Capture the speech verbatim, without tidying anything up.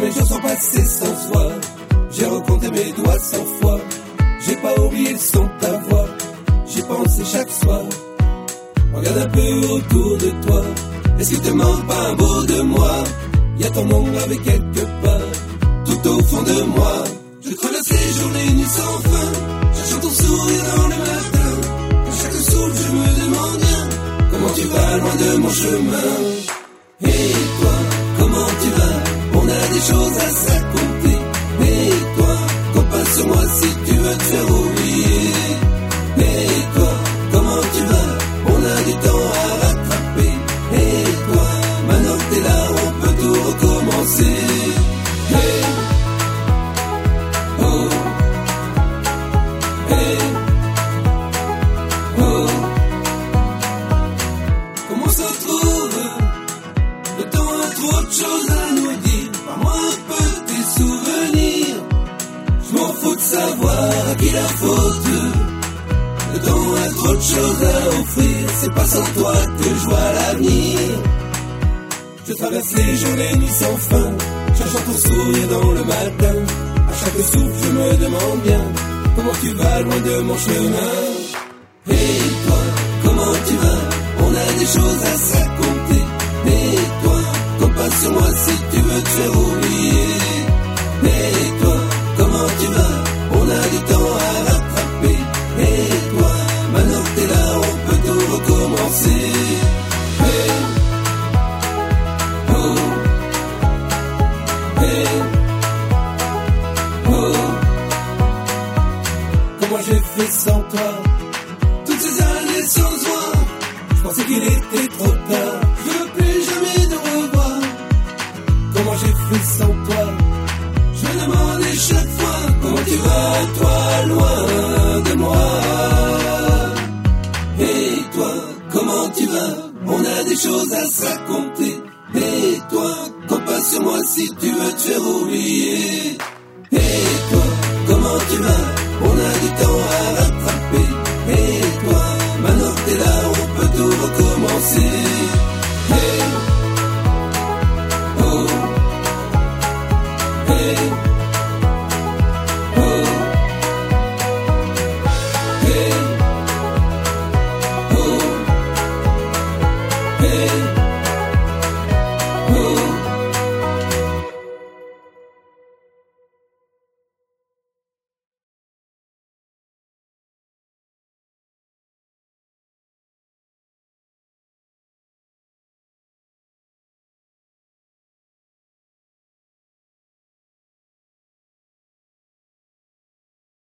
mes jours sont passés sans soi. J'ai recompté mes doigts cent fois. J'ai pas oublié le son de ta voix. J'y pensé chaque soir. Regarde un peu autour de toi. Est-ce qu'il te manque pas un bout de moi? Y'a ton nom gravé quelque part, tout au fond de moi. Je traverse les jours, les nuits sans fin, cherchant ton sourire dans le matin. À chaque souffle, je me demande bien comment tu vas loin de mon chemin. Et toi, comment tu vas? On a des choses à se raconter. Et toi, compte pas sur moi si tu veux te faire oublier. Et toi, comment tu vas? On a du temps à rattraper. Et toi, maintenant que t'es là, on peut tout recommencer. Hey, oh, hey, oh. Comment ça se trouve? Le temps a trop de choses à nous dire. Parle-moi un peu de tes souvenirs. Je m'en fous de savoir à qui la faute. Le temps a trop de choses à offrir. C'est pas sans toi que je vois l'avenir. Je traverse les jours, les nuits sans fin, cherchant ton sourire dans le matin. À chaque souffle, je me demande bien comment tu vas loin de mon chemin. Et toi, comment tu vas? On a des choses à se raconter. Et toi, compte pas sur moi si tu veux te faire oublier. Et toi, comment tu vas? On a du temps à rattraper. Et toi, maintenant que t'es là, on peut tout recommencer. Hey, oh, hey, oh. Comment j'ai fait sans toi? Toutes ces années sans toi, je pensais qu'il était trop tard. Je veux plus jamais te revoir. Comment j'ai fait sans toi? Je me demandais chaque fois comment tu vas, toi, loin de moi. Et toi, comment tu vas? On a des choses à se raconter. Et toi, compte pas sur moi si tu veux te faire oublier. Et toi, comment tu vas?